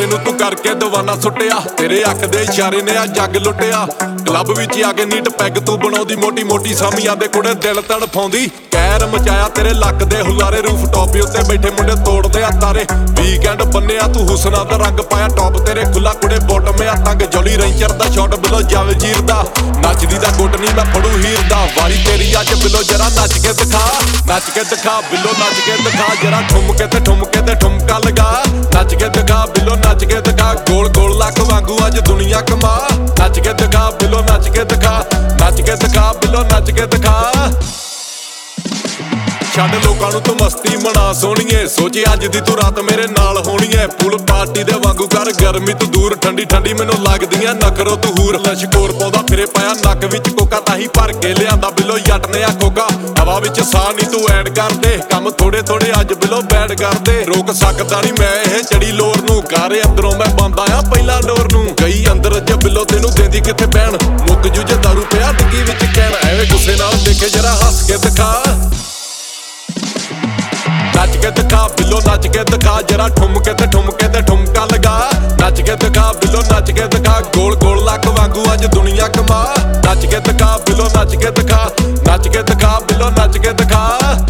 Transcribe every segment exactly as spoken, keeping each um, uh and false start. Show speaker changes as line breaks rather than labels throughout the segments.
ਮੁੰਡੇ ਨੂੰ ਤੂੰ ਕਰਕੇ ਦੀਵਾਨਾ ਸੁੱਟਿਆ। ਤੇਰੇ ਅੱਖ ਦੇ ਇਸ਼ਾਰੇ ਨੇ ਆ ਜੱਗ ਲੁੱਟਿਆ। ਕਲੱਬ ਵਿੱਚ ਆ ਕੇ ਨੀਟ ਪੈਗ ਤੂੰ ਬਣਾਉਂਦੀ ਮੋਟੀ ਮੋਟੀ ਸਾਮੀਆਂ ਦੇ ਕੁੜੇ ਦਿਲ ਤੜਫਾਉਂਦੀ। ਕਹਿਰ ਮਚਾਇਆ ਤੇਰੇ ਲੱਕ ਦੇ ਹੁਲਾਰੇ ਰੂਫ ਟੌਪ ਉੱਤੇ ਬੈਠੇ ਮੁੰਡੇ ਤੋੜਦੇ ਆ ਤਾਰੇ। ਵੀਕਐਂਡ ਬੰਨਿਆ ਤੂੰ ਹੁਸਨਾ ਦਾ ਰੰਗ ਪਾਇਆ ਟੌਪ ਤੇਰੇ ਖੁੱਲਾ ਕੁੜੇ ਬੋਟਮ ਆ ਤੰਗ ਜੋਲੀ ਰੈਂਚਰ ਦਾ ਸ਼ਾਟ ਬਿਲੋ ਜਾਵੇ ਜੀਰ ਦਾ। ਨੱਚਦੀ ਦਾ ਗੁੱਟ ਨਹੀਂ ਮੈਂ ਫੜੂ ਹੀਰ ਦਾ। ਵਾਰੀ ਤੇਰੀ ਅੱਜ ਬਿਲੋ ਜਰਾ ਨੱਚ ਕੇ ਦਿਖਾ ਨੱਚ ਕੇ ਦਿਖਾ ਬਿਲੋ ਨੱਚ ਕੇ ਦਿਖਾ ਜਰਾ ਠੁੰਮ ਕੇ ਤੇ ਠੁੰਮ ਕੇ ਤੇ ਠੁਮਕਾ ਲਗਾ। ਨੱਚ ਕੇ ਦਿਖਾ ਬਿਲੋ ਨੱਚ ਕੇ ਦਿਖਾ ਗੋਲ ਗੋਲ ਲੱਕ ਵਾਂਗੂ ਅੱਜ ਦੁਨੀਆ ਕਮਾ। ਨੱਚ ਕੇ ਦਿਖਾ ਬਿਲੋ ਨੱਚ ਕੇ ਦਿਖਾ ਨੱਚ ਕੇ ਦਿਖਾ ਬਿਲੋ ਨੱਚ ਕੇ ਦਿਖਾ। ਛੱਡ ਲੋਕਾਂ ਨੂੰ ਤੂੰ ਮਸਤੀ ਮਨਾ ਸੋਹਣੀਏ ਸੋਚੇ ਅੱਜ ਦੀ ਤੂੰ ਰਾਤ ਮੇਰੇ ਨਾਲ ਹੋਣੀ ਐ। ਪੂਲ ਪਾਰਟੀ ਦੇ ਵਾਂਗੂ ਕਰ ਗਰਮੀ ਤੂੰ ਦੂਰ ਠੰਡੀ ਠੰਡੀ ਮੈਨੂੰ ਲੱਗਦੀਆਂ ਨਖਰੋ ਤੂੰ ਹੂਰ। ਲਸ਼ਕੋਰ ਪਾਉਂਦਾ ਫਿਰੇ ਪਾਇਆ ਨੱਕ ਵਿੱਚ ਕੋਕਾ ਤਾਹੀ ਭਰ ਕੇ ਲਿਆਂਦਾ ਬਿਲੋ ਜੱਟ ਨੇ ਆ ਕੋਕਾ। ਹਵਾ ਵਿੱਚ ਸਾਹ ਨਹੀਂ ਤੂੰ ਐਡ ਕਰਦੇ ਕੰਮ ਥੋੜੇ ਥੋੜੇ ਅੱਜ ਬਿਲੋ ਬੈਡ ਕਰਦੇ। ਰੋਕ ਸਕਦਾ ਨਹੀਂ ਮੈਂ ਇਹ ਚੜੀ ਲੋਰ ਨੂੰ ਕਾਰੇ ਅੰਦਰੋਂ ਮੈਂ ਬੰਦਾ ਆ ਪਹਿਲਾਂ ਡੋਰ ਨੂੰ। ਗਈ ਅੰਦਰ ਜੇ ਬਿਲੋ ਤੈਨੂੰ ਦੇਂਦੀ ਕਿੱਥੇ ਬਹਿਣ ਮੁੱਕ ਜੂ ਜੇ ਦਾਰੂ ਪਿਆ ਡਿੱਗੀ ਵਿੱਚ ਕਹਿਣ। ਐਵੇਂ ਗੁੱਸੇ ਨਾਲ ਦੇਖੇ ਜਰਾ ਹੱਸ ਕੇ ਦਿਖਾ ਨੱਚ ਕੇ ਦਿਖਾ ਬਿਲੋ ਨੱਚ ਕੇ ਦਿਖਾ ਜਰਾ ਠੁੰਮ ਕੇ ਤੇ ਠੁੰਮ ਕੇ ਤੇ ਠੁਮਕਾ ਲਗਾ। ਨੱਚ ਕੇ ਦਿਖਾ ਬਿਲੋ ਨੱਚ ਕੇ ਦਿਖਾ ਗੋਲ ਗੋਲ ਲੱਕ ਵਾਂਗੂ ਅੱਜ ਦੁਨੀਆ ਕਮਾ। ਨੱਚ ਕੇ ਦਿਖਾ ਬਿਲੋ ਨੱਚ ਕੇ ਦਿਖਾ ਨੱਚ ਕੇ ਦਿਖਾ ਬਿਲੋ ਨੱਚ ਕੇ ਦਿਖਾ।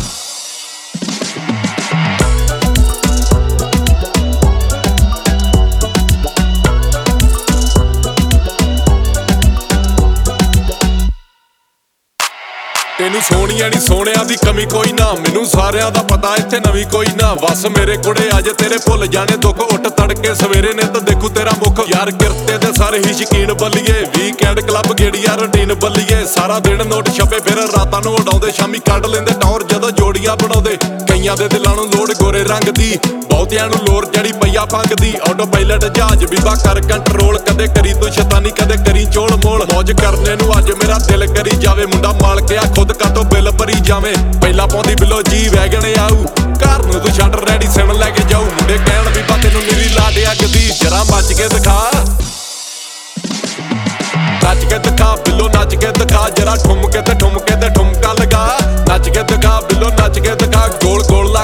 ਤੈਨੂੰ ਸੋਹਣੀਆਂ ਨੀ ਸੋਹਣਿਆਂ ਦੀ ਕਮੀ ਕੋਈ ਨਾ ਮੈਨੂੰ ਸਾਰਿਆਂ ਦਾ ਪਤਾ ਇੱਥੇ ਨਵੀਂ ਕੋਈ ਨਾ। ਬਸ ਮੇਰੇ ਕੁੜੇ ਅੱਜ ਤੇਰੇ ਭੁੱਲ ਜਾਣੇ ਦੁੱਖ ਉੱਠ ਤੜਕੇ ਸਵੇਰੇ ਨੇ ਤਾਂ ਦੇਖੂ ਤੇਰਾ ਮੁੱਖ। ਯਾਰ ਕਿਰਤੇ ਦੇ ਸਾਰੇ ਹੀ ਸ਼ਕੀਨ ਬੱਲੀਏ ਵੀਕਐਂਡ ਕਲੱਬ ਗੇੜੀਆਂ ਰੂਟੀਨ ਬੱਲੀਏ। ਸਾਰਾ ਦਿਨ ਨੋਟ ਛਪੇ ਫਿਰ ਰਾਤਾਂ ਨੂੰ ਉਡਾਉਂਦੇ ਸ਼ਾਮੀ ਕੱਢ ਲੈਂਦੇ ਟੌਰ ਜਦੋਂ ਜੋੜੀਆਂ ਬਣਾਉਂਦੇ। ਕਈਆਂ ਦੇ ਦਿਲਾਂ ਨੂੰ ਲੋੜ ਗੋਰੇ ਰੰਗ ਦੀ ਬਹੁਤਿਆਂ ਨੂੰ ਲੋੜ ਜੜੀ ਪਈਆ ਪੰਗ ਦੀ। ਆਟੋ ਪਾਇਲਟ ਜਹਾਜ਼ ਬੀਬਾ ਕਰ ਕੰਟਰੋਲ ਕਦੇ ਕਰੀ ਤੂੰ ਸ਼ੈਤਾਨੀ ਕਦੇ ਕਰੀ ਚੋਲ ਮੋਲ। ਮੌਜ ਕਰਨੇ ਨੂੰ ਅੱਜ ਮੇਰਾ ਦਿਲ ਕਰੀ ਜਾਵੇ ਮੁੰਡਾ ਮਾਲਕਿਆ ਖੁਦ ਕਾਤੋਂ ਬਿੱਲ ਭਰੀ ਜਾਵੇ। ਪਹਿਲਾਂ ਪਾਉਂਦੀ ਬਿਲੋ ਜੀ ਵੈਗਣ ਆਊ ਘਰ ਨੂੰ ਤੂੰ ਛੱਡ ਰੈਡੀ ਸਿਮ ਲੈ ਕੇ ਜਾਊ। ਮੁੰਡੇ ਕਹਿਣ ਬੀਬਾ ਤੈਨੂੰ ਨੀਰੀ ਲਾ ਦੇ ਅੱਗਦੀ ਜਰਾ ਮੱਚ ਕੇ ਦਿਖਾ ਨੱਚ ਕੇ ਦਿਖਾ ਬਿਲੋ ਨੱਚ ਕੇ ਦਿਖਾ ਜਰਾ ਠੁੰਮ ਕੇ ਤੇ ਠੁੰਮ ਕੇ ਤੇ ਠੁਮਕਾ ਲਗਾ। ਨੱਚ ਕੇ ਦਿਖਾ ਬਿਲੋ ਨੱਚ ਕੇ ਦਿਖਾ ਗੋਲ ਗੋਲ